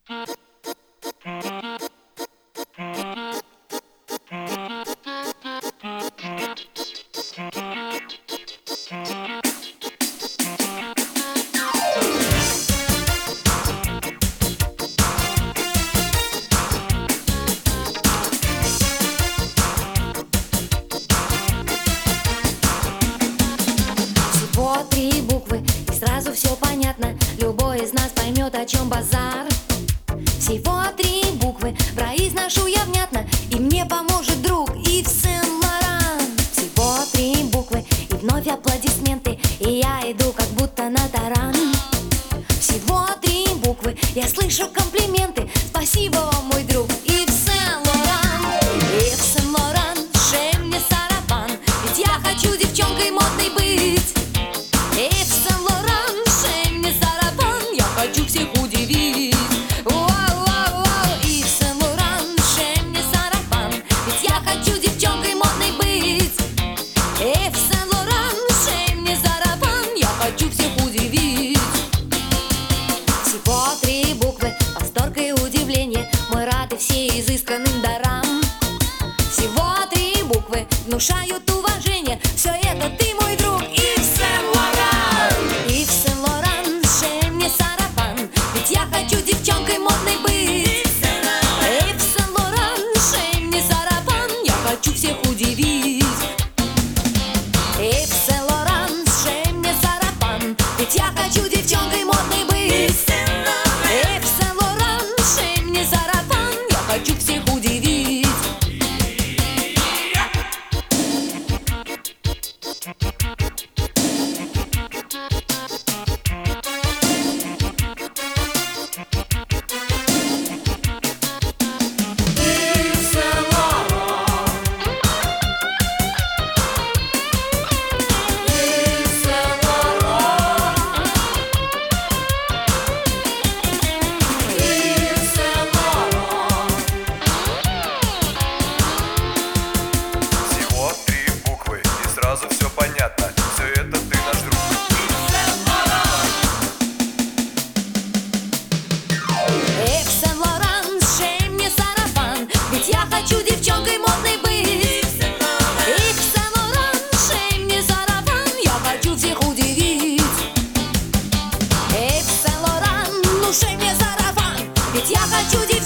Всего три буквы, и сразу все понятно. Любой из нас поймет, о чем базар. Всего три буквы, произношу я внятно, и мне поможет друг Ив Сен-Лоран. Всего три буквы, и вновь аплодисменты, и я иду как будто на таран. Всего три буквы, я слышу комплименты. Спасибо вам, мой друг Ив Сен-Лоран. Ив Сен-Лоран, шей мне сарафан, ведь я хочу девчонкой модной быть. Ив Сен-Лоран, шей мне сарафан, я хочу всех удивить. Вау-вау-вау, Ив Сен-Лоран, шей мне сарафан, ведь я хочу девчонкой модной быть. Ив Сен-Лоран, шей мне сарафан, я хочу всех удивить. Всего три буквы, восторг и удивление, мы рады все изысканным дарам. Всего три буквы внушают уважение, все это ты, мой друг Ив Сен-Лоран. Ив Сен-Лоран, шей мне сарафан, ведь я хочу девчонкой модной быть. Ив Сен-Лоран, шей мне сарафан, я хочу всех удивить. Ив Сен-Лоран, шей мне сарафан, ведь я хочу девчонкой модной быть. Ив Сен-Лоран, шей мне сарафан, я хочу всех удивить. Всего три буквы, и сразу все понятно. Все это ты наш друг. Ив Сен-Лоран, шей мне сарафан, ведь я хочу девчонкой модной быть. Ив Сен-Лоран, шей мне сарафан, я хочу всех удивить. Ив Сен-Лоран, ну шей мне сарафан, ведь я хочу девчонкой